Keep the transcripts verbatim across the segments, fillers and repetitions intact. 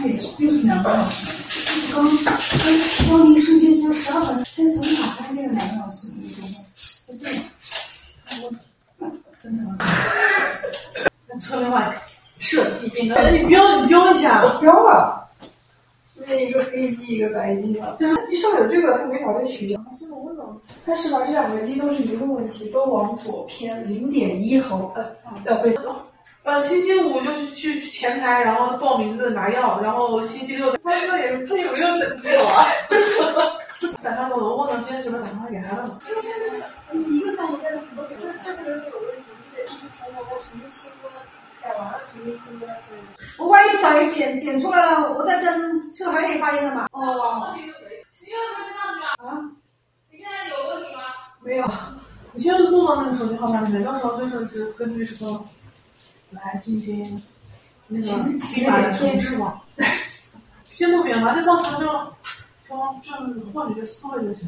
也就是两个小时。刚刚提到的一瞬间，就十二分，现在从打开那个两个小时一个钟头。对，我真的。那策略化设计变更，你标你标一下，我标了。因为一个黑机一个白机嘛，就是一上有这个，它没法被取消。所以我问了，它是吧？这两个机都是一个问题，都往左偏零点一毫，呃，要不呃，星期五就去去前台，然后报名字拿药，然后星期六他这也他也没有等级我啊。等他我问了，今天准备打电话给他了。 一个项目在很多，这这个有问题，就得一直重新再重新新增，改完了重新新增。我万一不小心点点出来了，我再登，是不是还可以发音的嘛？哦。你有没有上去啊？啊？你现在有问题吗？没有。 你先录到那个手机号码里面，到时候就是只根据什么来进行那个新版的重置嘛。先不免嘛，就到时候就就就换你的思维就行。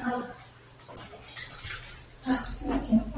啊，这个挺